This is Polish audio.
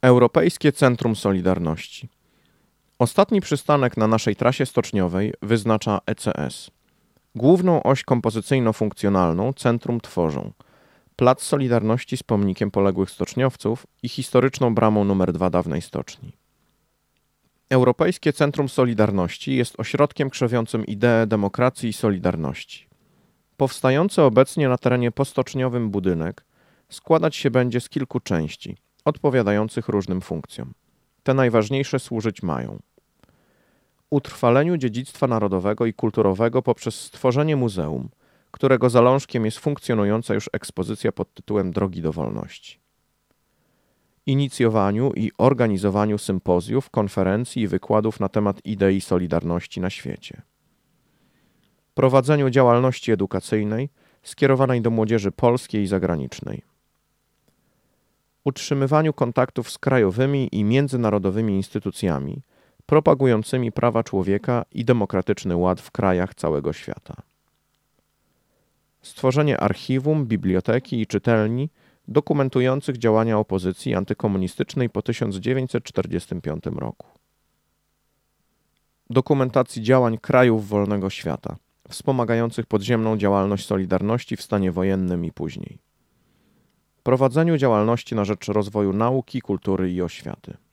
Europejskie Centrum Solidarności. Ostatni przystanek na naszej trasie stoczniowej wyznacza ECS. Główną oś kompozycyjno-funkcjonalną centrum tworzą Plac Solidarności z pomnikiem poległych stoczniowców i historyczną bramą nr 2 dawnej stoczni. Europejskie Centrum Solidarności jest ośrodkiem krzewiącym ideę demokracji i solidarności. Powstający obecnie na terenie postoczniowym budynek składać się będzie z kilku części, odpowiadających różnym funkcjom. Te najważniejsze służyć mają utrwaleniu dziedzictwa narodowego i kulturowego poprzez stworzenie muzeum, którego zalążkiem jest funkcjonująca już ekspozycja pod tytułem Drogi do wolności. Inicjowaniu i organizowaniu sympozjów, konferencji i wykładów na temat idei solidarności na świecie. Prowadzeniu działalności edukacyjnej skierowanej do młodzieży polskiej i zagranicznej. Utrzymywaniu kontaktów z krajowymi i międzynarodowymi instytucjami propagującymi prawa człowieka i demokratyczny ład w krajach całego świata. Stworzenie archiwum, biblioteki i czytelni dokumentujących działania opozycji antykomunistycznej po 1945 roku. Dokumentacji działań krajów wolnego świata, wspomagających podziemną działalność Solidarności w stanie wojennym i później. Prowadzeniu działalności na rzecz rozwoju nauki, kultury i oświaty.